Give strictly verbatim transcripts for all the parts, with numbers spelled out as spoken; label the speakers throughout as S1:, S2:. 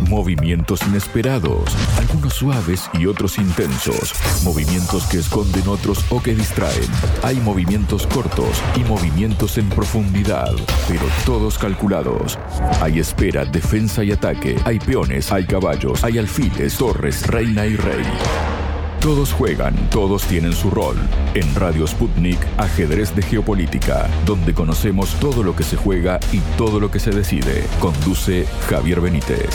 S1: Movimientos inesperados, algunos suaves y otros intensos. Movimientos que esconden otros o que distraen. Hay movimientos cortos y movimientos en profundidad, pero todos calculados. Hay espera, defensa y ataque. Hay peones, hay caballos, hay alfiles, torres, reina y rey. Todos juegan, todos tienen su rol. En Radio Sputnik, Ajedrez de Geopolítica, donde conocemos todo lo que se juega y todo lo que se decide. Conduce Javier Benítez.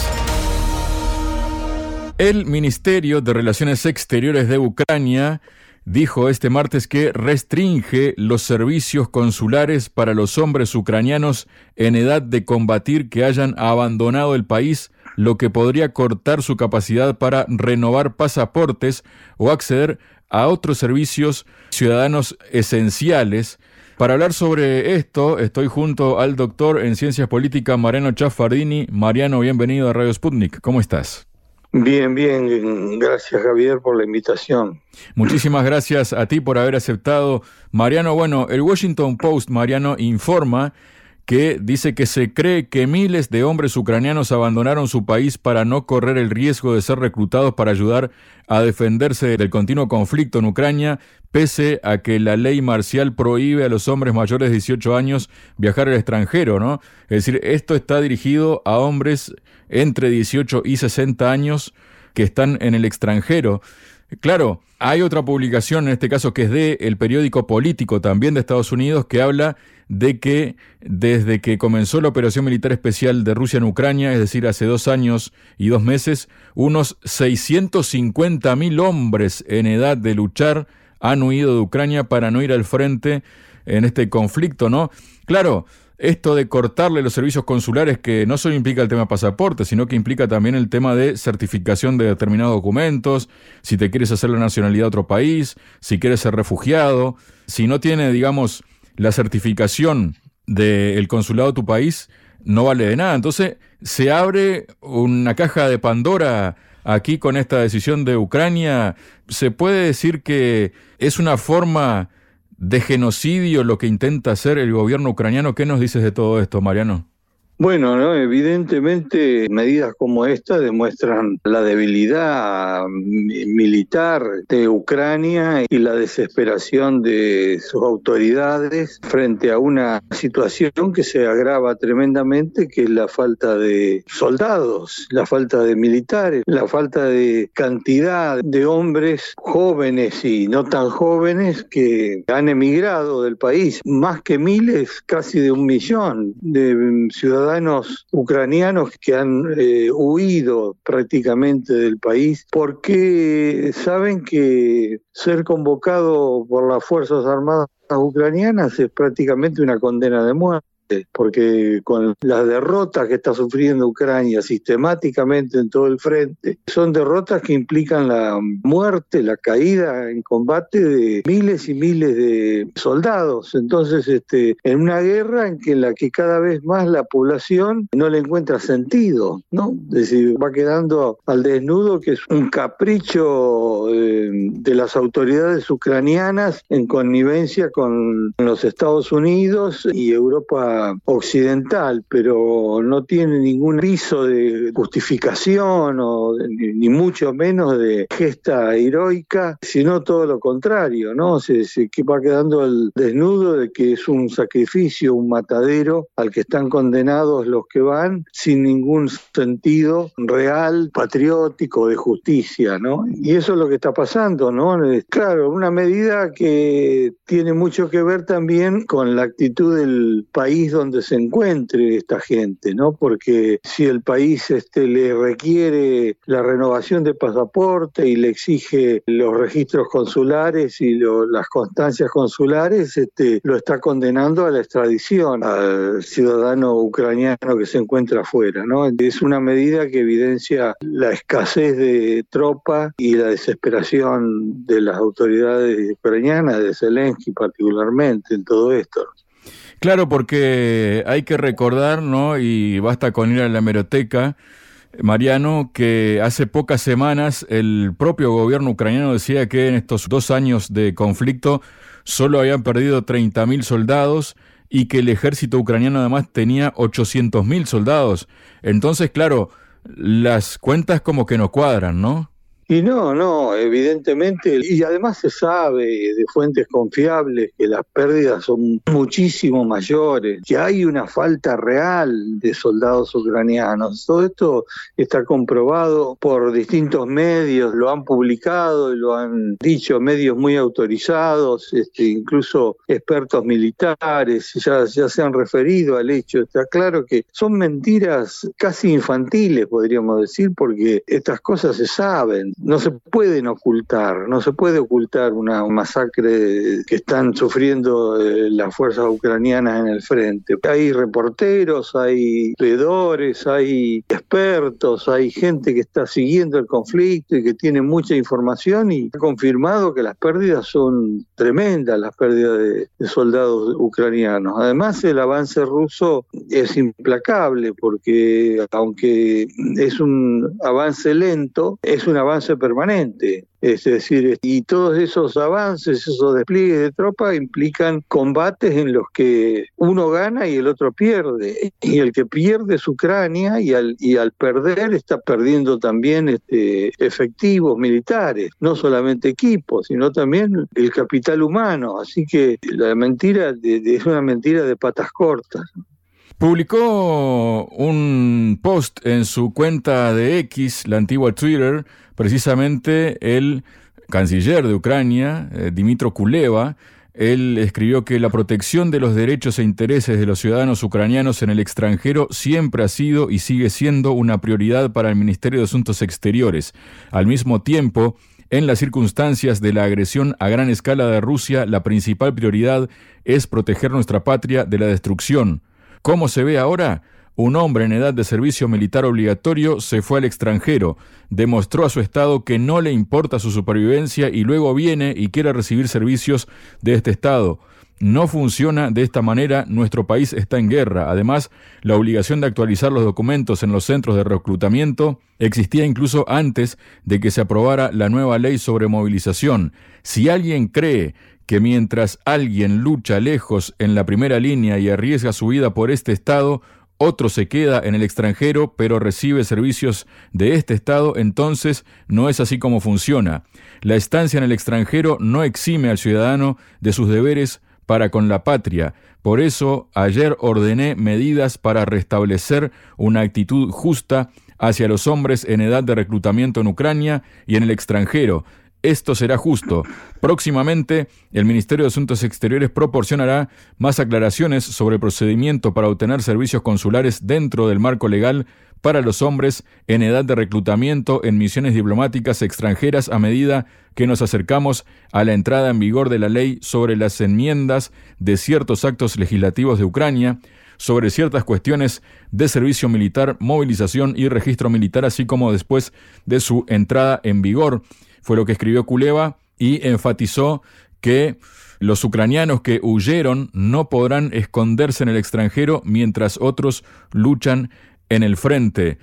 S1: El Ministerio de Relaciones Exteriores de Ucrania dijo este martes que restringe los servicios consulares para los hombres ucranianos en edad de combatir que hayan abandonado el país, lo que podría cortar su capacidad para renovar pasaportes o acceder a otros servicios ciudadanos esenciales. Para hablar sobre esto, estoy junto al doctor en Ciencias Políticas, Mariano Chaffardini. Mariano, bienvenido a Radio Sputnik. ¿Cómo estás?
S2: Bien, bien. Gracias, Javier, por la invitación.
S1: Muchísimas gracias a ti por haber aceptado. Mariano, bueno, el Washington Post, Mariano, informa que dice que se cree que miles de hombres ucranianos abandonaron su país para no correr el riesgo de ser reclutados para ayudar a defenderse del continuo conflicto en Ucrania, pese a que la ley marcial prohíbe a los hombres mayores de dieciocho años viajar al extranjero, ¿no? Es decir, esto está dirigido a hombres entre dieciocho y sesenta años que están en el extranjero. Claro, hay otra publicación, en este caso que es de el periódico Político, también de Estados Unidos, que habla de que desde que comenzó la operación militar especial de Rusia en Ucrania, es decir, hace dos años y dos meses, unos seiscientos cincuenta mil hombres en edad de luchar han huido de Ucrania para no ir al frente en este conflicto, ¿no? Claro, esto de cortarle los servicios consulares, que no solo implica el tema pasaporte, sino que implica también el tema de certificación de determinados documentos, si te quieres hacer la nacionalidad de otro país, si quieres ser refugiado, si no tiene, digamos, la certificación del consulado de tu país, no vale de nada. Entonces, se abre una caja de Pandora aquí con esta decisión de Ucrania. ¿Se puede decir que es una forma de genocidio lo que intenta hacer el gobierno ucraniano? ¿Qué nos dices de todo esto, Mariano?
S2: Bueno, no, evidentemente medidas como esta demuestran la debilidad militar de Ucrania y la desesperación de sus autoridades frente a una situación que se agrava tremendamente, que es la falta de soldados, la falta de militares, la falta de cantidad de hombres jóvenes y no tan jóvenes que han emigrado del país, más que miles, casi de un millón de ciudadanos ciudadanos ucranianos que han eh, huido prácticamente del país porque saben que ser convocado por las Fuerzas Armadas ucranianas es prácticamente una condena de muerte, porque con las derrotas que está sufriendo Ucrania sistemáticamente en todo el frente, son derrotas que implican la muerte, la caída en combate de miles y miles de soldados. Entonces, este, en una guerra en, que, en la que cada vez más la población no le encuentra sentido, ¿no? Es decir, va quedando al desnudo, que es un capricho eh, de las autoridades ucranianas en connivencia con los Estados Unidos y Europa occidental, pero no tiene ningún viso de justificación o de, ni mucho menos de gesta heroica, sino todo lo contrario, ¿no? Se, se va quedando al desnudo de que es un sacrificio, un matadero al que están condenados los que van sin ningún sentido real, patriótico, de justicia, ¿no? Y eso es lo que está pasando, ¿no? Claro, una medida que tiene mucho que ver también con la actitud del país donde se encuentre esta gente, ¿no? Porque si el país este, le requiere la renovación de pasaporte y le exige los registros consulares y lo, las constancias consulares, este, lo está condenando a la extradición al ciudadano ucraniano que se encuentra afuera, ¿no? Es una medida que evidencia la escasez de tropa y la desesperación de las autoridades ucranianas, de Zelensky particularmente, en todo esto.
S1: Claro, porque hay que recordar, ¿no? Y basta con ir a la hemeroteca, Mariano, que hace pocas semanas el propio gobierno ucraniano decía que en estos dos años de conflicto solo habían perdido treinta mil soldados y que el ejército ucraniano además tenía ochocientos mil soldados. Entonces, claro, las cuentas como que no cuadran, ¿no?
S2: Y no, no, evidentemente, y además se sabe de fuentes confiables que las pérdidas son muchísimo mayores, que hay una falta real de soldados ucranianos. Todo esto está comprobado por distintos medios, lo han publicado y lo han dicho medios muy autorizados, este, incluso expertos militares, ya, ya se han referido al hecho. Está claro que son mentiras casi infantiles, podríamos decir, porque estas cosas se saben. No se pueden ocultar, no se puede ocultar una masacre que están sufriendo eh, las fuerzas ucranianas en el frente. Hay reporteros, hay veedores, hay expertos, hay gente que está siguiendo el conflicto y que tiene mucha información y ha confirmado que las pérdidas son tremendas, las pérdidas de, de soldados ucranianos. Además, el avance ruso es implacable porque, aunque es un avance lento, es un avance permanente. Es decir, y todos esos avances, esos despliegues de tropas implican combates en los que uno gana y el otro pierde. Y el que pierde es Ucrania y al, y al perder está perdiendo también este, efectivos militares, no solamente equipos, sino también el capital humano. Así que la mentira de, de, es una mentira de patas cortas.
S1: Publicó un post en su cuenta de X, la antigua Twitter, precisamente el canciller de Ucrania, eh, Dmytro Kuleba. Él escribió que la protección de los derechos e intereses de los ciudadanos ucranianos en el extranjero siempre ha sido y sigue siendo una prioridad para el Ministerio de Asuntos Exteriores. Al mismo tiempo, en las circunstancias de la agresión a gran escala de Rusia, la principal prioridad es proteger nuestra patria de la destrucción. ¿Cómo se ve ahora? Un hombre en edad de servicio militar obligatorio se fue al extranjero, demostró a su Estado que no le importa su supervivencia y luego viene y quiere recibir servicios de este Estado. No funciona de esta manera, nuestro país está en guerra. Además, la obligación de actualizar los documentos en los centros de reclutamiento existía incluso antes de que se aprobara la nueva ley sobre movilización. Si alguien cree que mientras alguien lucha lejos en la primera línea y arriesga su vida por este Estado, otro se queda en el extranjero pero recibe servicios de este Estado, entonces no es así como funciona. La estancia en el extranjero no exime al ciudadano de sus deberes para con la patria. Por eso, ayer ordené medidas para restablecer una actitud justa hacia los hombres en edad de reclutamiento en Ucrania y en el extranjero. Esto será justo. Próximamente, el Ministerio de Asuntos Exteriores proporcionará más aclaraciones sobre el procedimiento para obtener servicios consulares dentro del marco legal para los hombres en edad de reclutamiento en misiones diplomáticas extranjeras a medida que nos acercamos a la entrada en vigor de la ley sobre las enmiendas de ciertos actos legislativos de Ucrania, sobre ciertas cuestiones de servicio militar, movilización y registro militar, así como después de su entrada en vigor. Fue lo que escribió Kuleba y enfatizó que los ucranianos que huyeron no podrán esconderse en el extranjero mientras otros luchan en el frente.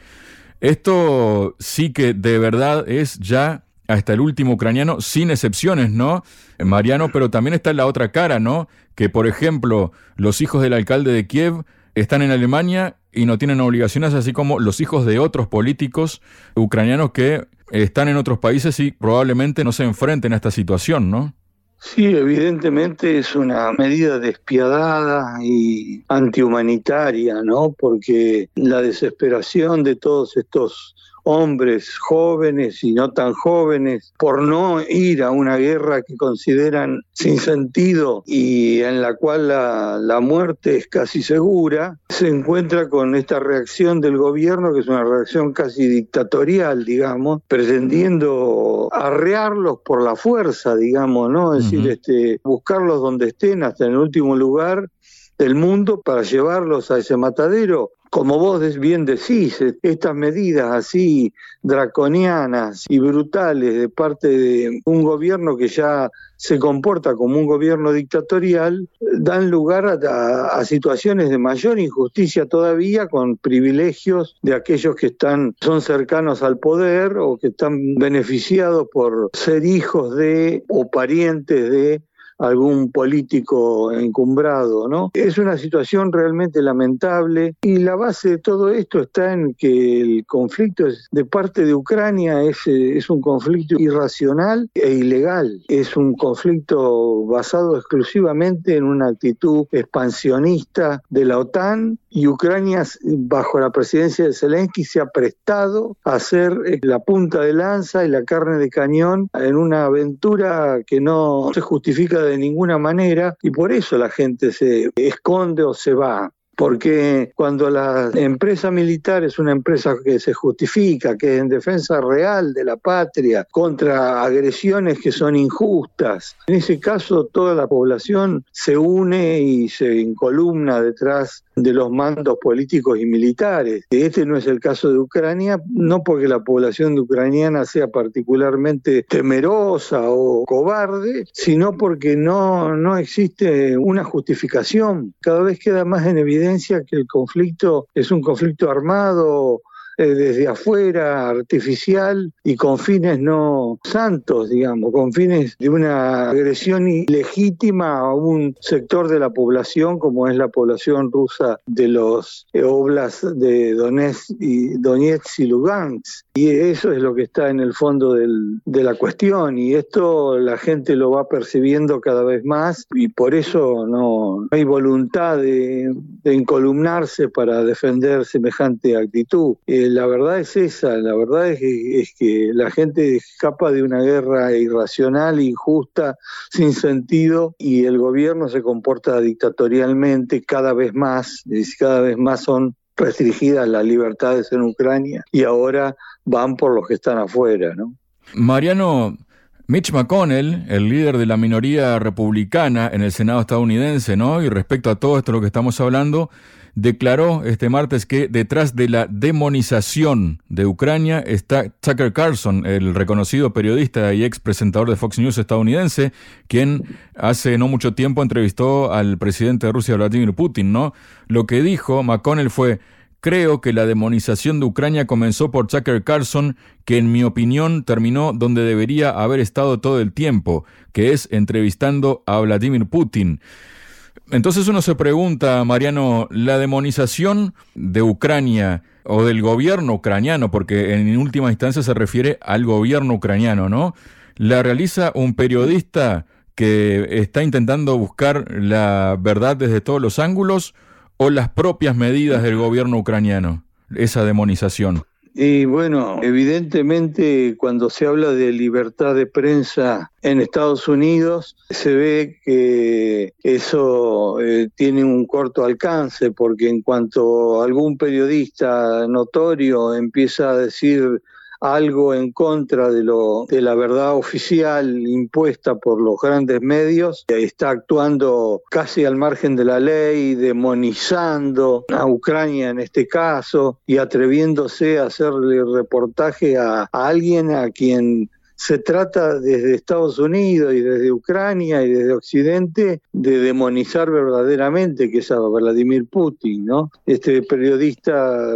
S1: Esto sí que de verdad es ya hasta el último ucraniano, sin excepciones, ¿no, Mariano? Pero también está la otra cara, ¿no? Que, por ejemplo, los hijos del alcalde de Kiev están en Alemania y no tienen obligaciones, así como los hijos de otros políticos ucranianos que están en otros países y probablemente no se enfrenten a esta situación, ¿no?
S2: Sí, evidentemente es una medida despiadada y antihumanitaria, ¿no? Porque la desesperación de todos estos hombres jóvenes y no tan jóvenes por no ir a una guerra que consideran sin sentido y en la cual la, la muerte es casi segura, se encuentra con esta reacción del gobierno, que es una reacción casi dictatorial, digamos, pretendiendo arrearlos por la fuerza, digamos, ¿no? Es uh-huh. decir, este, buscarlos donde estén, hasta en el último lugar del mundo, para llevarlos a ese matadero. Como vos bien decís, estas medidas así draconianas y brutales de parte de un gobierno que ya se comporta como un gobierno dictatorial dan lugar a, a, a situaciones de mayor injusticia todavía, con privilegios de aquellos que están son cercanos al poder o que están beneficiados por ser hijos de o parientes de algún político encumbrado, ¿no? Es una situación realmente lamentable y la base de todo esto está en que el conflicto de parte de Ucrania es, es un conflicto irracional e ilegal. Es un conflicto basado exclusivamente en una actitud expansionista de la OTAN, y Ucrania, bajo la presidencia de Zelensky, se ha prestado a ser la punta de lanza y la carne de cañón en una aventura que no se justifica de ninguna manera, y por eso la gente se esconde o se va. Porque cuando la empresa militar es una empresa que se justifica, que es en defensa real de la patria, contra agresiones que son injustas, en ese caso toda la población se une y se encolumna detrás de los mandos políticos y militares. Este no es el caso de Ucrania, no porque la población ucraniana sea particularmente temerosa o cobarde, sino porque no, no existe una justificación. Cada vez queda más en evidencia que el conflicto es un conflicto armado, eh, desde afuera, artificial y con fines no santos, digamos, con fines de una agresión ilegítima a un sector de la población como es la población rusa de los eh, oblasts de Donetsk y, Donetsk y Lugansk. Y eso es lo que está en el fondo del, de la cuestión, y esto la gente lo va percibiendo cada vez más, y por eso no, no hay voluntad de, de encolumnarse para defender semejante actitud. Eh, la verdad es esa, la verdad es que, es que la gente escapa de una guerra irracional, injusta, sin sentido, y el gobierno se comporta dictatorialmente cada vez más, y cada vez más son restringidas las libertades en Ucrania, y ahora van por los que están afuera, ¿no?
S1: Mariano, Mitch McConnell, el líder de la minoría republicana en el Senado estadounidense, ¿no? Y respecto a todo esto de lo que estamos hablando, declaró este martes que detrás de la demonización de Ucrania está Tucker Carlson, el reconocido periodista y ex presentador de Fox News estadounidense, quien hace no mucho tiempo entrevistó al presidente de Rusia, Vladimir Putin, ¿no? Lo que dijo McConnell fue: creo que la demonización de Ucrania comenzó por Tucker Carlson, que en mi opinión terminó donde debería haber estado todo el tiempo, que es entrevistando a Vladimir Putin. Entonces uno se pregunta, Mariano, ¿la demonización de Ucrania o del gobierno ucraniano, porque en última instancia se refiere al gobierno ucraniano, ¿no?, la realiza un periodista que está intentando buscar la verdad desde todos los ángulos, o las propias medidas del gobierno ucraniano, esa demonización?
S2: Y bueno, evidentemente cuando se habla de libertad de prensa en Estados Unidos, se ve que eso eh, tiene un corto alcance, porque en cuanto algún periodista notorio empieza a decir algo en contra de lo de la verdad oficial impuesta por los grandes medios, está actuando casi al margen de la ley, demonizando a Ucrania en este caso, y atreviéndose a hacerle reportaje a, a alguien a quien se trata desde Estados Unidos y desde Ucrania y desde Occidente de demonizar verdaderamente, que es a Vladimir Putin, ¿no? Este periodista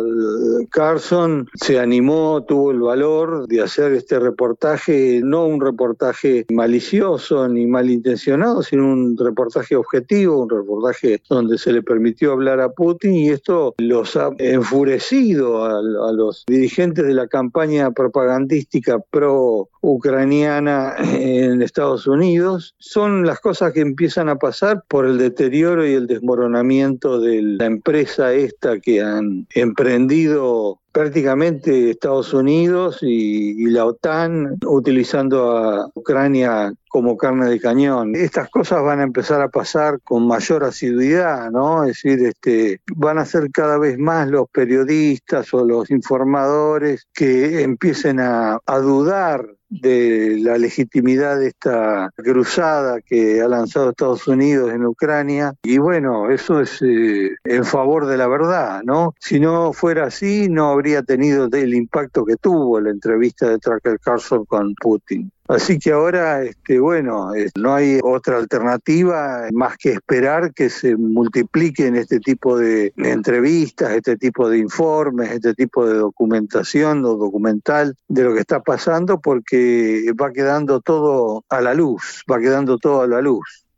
S2: Carlson se animó, tuvo el valor de hacer este reportaje, no un reportaje malicioso ni malintencionado, sino un reportaje objetivo, un reportaje donde se le permitió hablar a Putin, y esto los ha enfurecido a, a los dirigentes de la campaña propagandística pro ucraniana en Estados Unidos. Son las cosas que empiezan a pasar por el deterioro y el desmoronamiento de la empresa esta que han emprendido prácticamente Estados Unidos y, y la OTAN, utilizando a Ucrania como carne de cañón. Estas cosas van a empezar a pasar con mayor asiduidad, ¿no? Es decir, este, van a ser cada vez más los periodistas o los informadores que empiecen a, a dudar de la legitimidad de esta cruzada que ha lanzado Estados Unidos en Ucrania, y bueno, eso es eh, en favor de la verdad, ¿no? Si no fuera así, no habría tenido el impacto que tuvo la entrevista de Tucker Carlson con Putin. Así que ahora, este, bueno, no hay otra alternativa más que esperar que se multipliquen este tipo de entrevistas, este tipo de informes, este tipo de documentación o documental de lo que está pasando, porque va quedando todo a la luz, va quedando todo a la luz.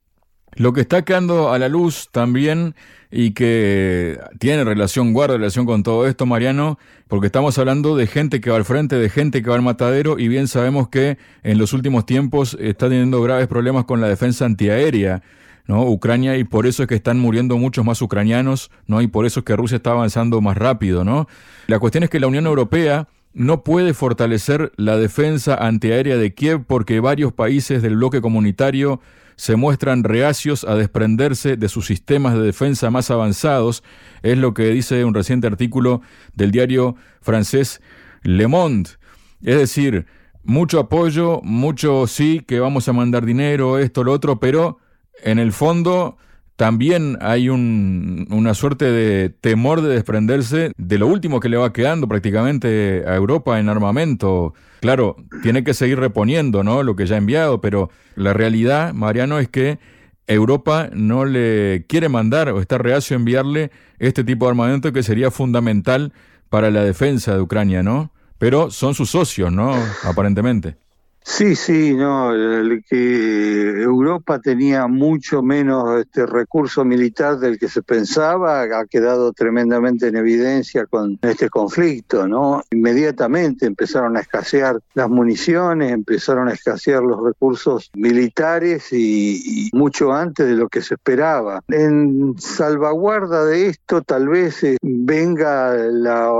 S1: Lo que está quedando a la luz también y que tiene relación, guarda relación con todo esto, Mariano, porque estamos hablando de gente que va al frente, de gente que va al matadero, y bien sabemos que en los últimos tiempos está teniendo graves problemas con la defensa antiaérea, ¿no? Ucrania, y por eso es que están muriendo muchos más ucranianos, ¿no? Y por eso es que Rusia está avanzando más rápido, ¿no? La cuestión es que la Unión Europea no puede fortalecer la defensa antiaérea de Kiev porque varios países del bloque comunitario se muestran reacios a desprenderse de sus sistemas de defensa más avanzados, es lo que dice un reciente artículo del diario francés Le Monde. Es decir, mucho apoyo, mucho sí, que vamos a mandar dinero, esto, lo otro, pero en el fondo también hay un, una suerte de temor de desprenderse de lo último que le va quedando prácticamente a Europa en armamento. Claro, tiene que seguir reponiendo, ¿no?, lo que ya ha enviado, pero la realidad, Mariano, es que Europa no le quiere mandar o está reacio a enviarle este tipo de armamento que sería fundamental para la defensa de Ucrania, ¿no? Pero son sus socios, ¿no?, aparentemente.
S2: Sí, sí, no, el que Europa tenía mucho menos este recurso militar del que se pensaba ha quedado tremendamente en evidencia con este conflicto, ¿no? Inmediatamente empezaron a escasear las municiones, empezaron a escasear los recursos militares y, y mucho antes de lo que se esperaba. En salvaguarda de esto tal vez eh, venga la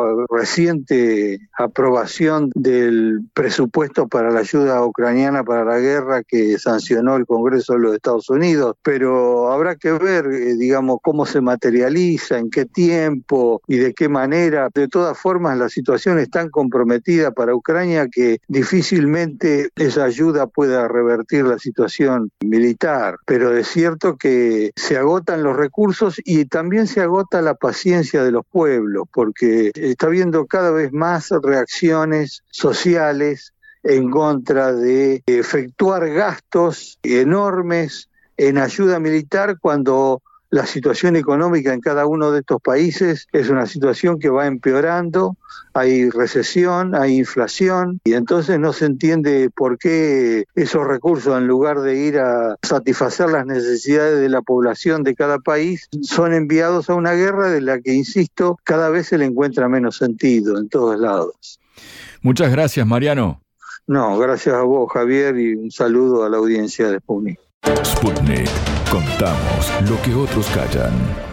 S2: reciente aprobación del presupuesto para la ayuda ucraniana para la guerra que sancionó el Congreso de los Estados Unidos, pero habrá que ver, eh, digamos, cómo se materializa, en qué tiempo y de qué manera. De todas formas, la situación es tan comprometida para Ucrania que difícilmente esa ayuda pueda revertir la situación militar, pero es cierto que se agotan los recursos y también se agota la paciencia de los pueblos, porque está habiendo cada vez más reacciones sociales en contra de efectuar gastos enormes en ayuda militar cuando la situación económica en cada uno de estos países es una situación que va empeorando, hay recesión, hay inflación, y entonces no se entiende por qué esos recursos, en lugar de ir a satisfacer las necesidades de la población de cada país, son enviados a una guerra de la que, insisto, cada vez se le encuentra menos sentido en todos lados.
S1: Muchas gracias, Mariano.
S2: No, gracias a vos, Javier, y un saludo a la audiencia de Sputnik.
S3: Sputnik. Contamos lo que otros callan.